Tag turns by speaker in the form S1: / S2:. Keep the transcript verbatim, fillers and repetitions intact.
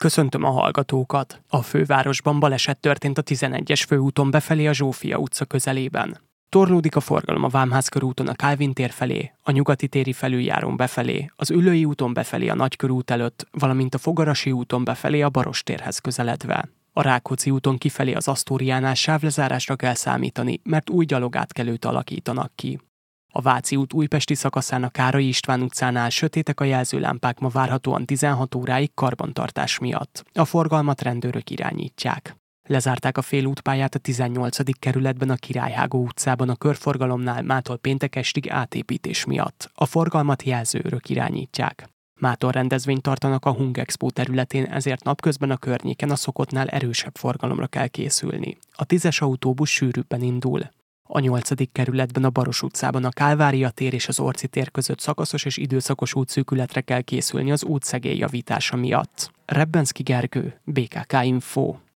S1: Köszöntöm a hallgatókat! A fővárosban baleset történt a tizenegyes főúton befelé a Zsófia utca közelében. Torlódik a forgalom a Vámház körúton a Kálvin tér felé, a Nyugati téri felüljárón befelé, az Üllői úton befelé a Nagykörút előtt, valamint a Fogarasi úton befelé a Barostérhez közeledve. A Rákóczi úton kifelé az Asztóriánál sávlezárásra kell számítani, mert új gyalogátkelőt alakítanak ki. A Váci út újpesti szakaszán a Károly István utcánál sötétek a jelzőlámpák, ma várhatóan tizenhat óráig karbantartás miatt. A forgalmat rendőrök irányítják. Lezárták a félútpályát a tizennyolcadik kerületben a Királyhágó utcában a körforgalomnál mától péntek estig átépítés miatt. A forgalmat jelzőrök irányítják. Mától rendezvényt tartanak a Hungexpo területén, ezért napközben a környéken a szokottnál erősebb forgalomra kell készülni. A tízes autóbusz sűrűbben indul. A nyolcadik kerületben a Baros utcában a Kálvária tér és az Orci tér között szakaszos és időszakos útszűkületre kell készülni az útszegély javítása miatt. Rebbenszky Gergő, bé ká ká Info.